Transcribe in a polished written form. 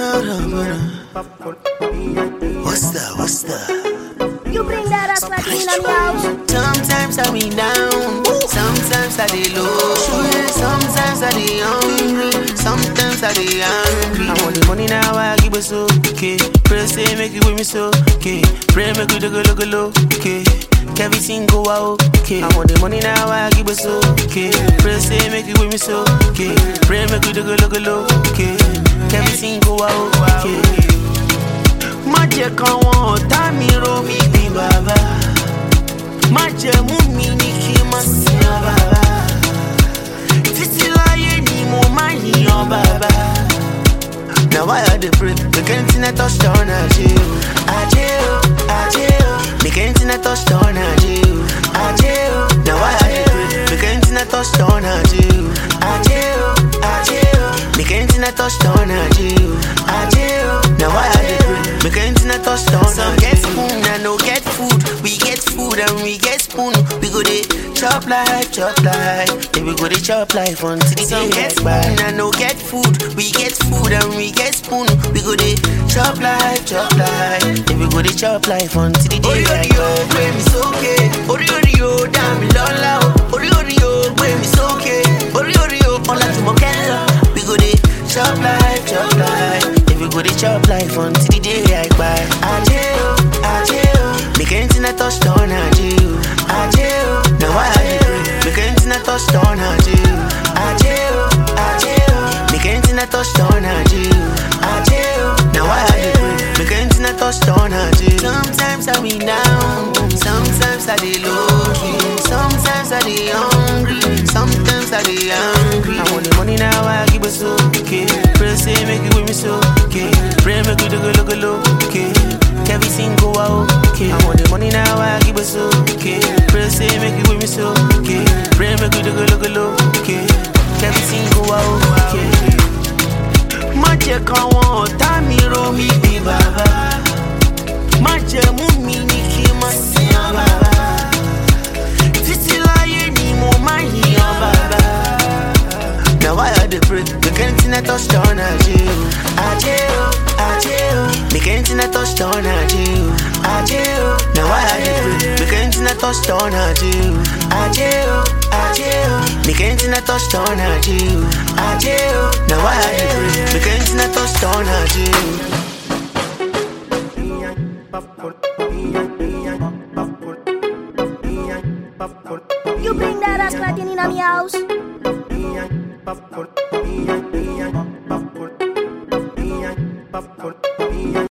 What's that? What's that? You bring that ass like in on the house. Sometimes I be down, sometimes I dey low, sometimes I dey hungry, sometimes I dey angry. I want the money now, I give it so okay. Pray say make it with me so okay. Pray make it look okay. Everything go out okay. I want the money now, I give it so okay. Pray say make it with me so okay. Pray make it look okay. Everything go out okay. Má jẹ́ káwọn ọ̀tá mi rò mí bí bàbá. Má jẹ́ mú mi ní kí n má sìn ọ́ bàbá. Títí láyé ni mo máa yìnyàn bàbá. Now why I dey pray? Make anything I touch down ajé o. Ajé o, ajé o. Make anything I touch down ajé o. Ajé o. Now why I dey pray? Make anything I touch down ajé o. Ajé o, ajé o. Make anything I touch down ajé o. Ajé o. Now why I dey pray? Make anything I touch down. Some get spoon and no get food. We get food and we get spoon. We go dey chop life, chop life. Then we go dey chop life until the day get spoon and no get food. We get food and we get spoon. We go dey chop life, chop life. Then we go dey chop life until the day get spoon. Ori gbé mi sókè, ori o dá mi lọ́lá o. Ori o gbé mi sókè, ori o ọlá Jùmọ̀kẹ́ lọ. We go dey chop life, chop life. Then we go dey chop life until the day I kpai. Ajé o, ajé o. Make anything I touch down ajé o. Ajé o. Now why I dey pray? Make anything I touch down ajé o. Ajé o, ajé o. Make anything I touch down ajé o. Ajé o. Now why I dey pray? Make anything I touch down ajé o. Sometimes I be down, sometimes I dey low key, sometimes I dey hungry, sometimes I dey angry. I want the money now, I give it so okay. Pray say make it with me so okay. Pray make it look okay. Everything go out okay. I want the money now, I give it so okay. Pray say make it with me so okay. Pray make it look okay. Everything go out okay. Má jẹ́ káwọn ọ̀tá mi rò mí bí bàbá. Má jẹ́ mú mi ní kí n má sìn ọ́ bàbá. Títí láyé ni mo máa yìnyàn bàbá. Now why I dey pray? Make anything I touch down ajé o. Ajé o, ajé o. Make anything I touch down ajé o. Ajé o. Now why I dey pray? Make anything I touch down ajé o. Ajé o, ajé o. Make anything I touch down ajé o. Ajé o. Now why I dey pray? Make anything I touch down ajé o. You bring that ass like in on the house.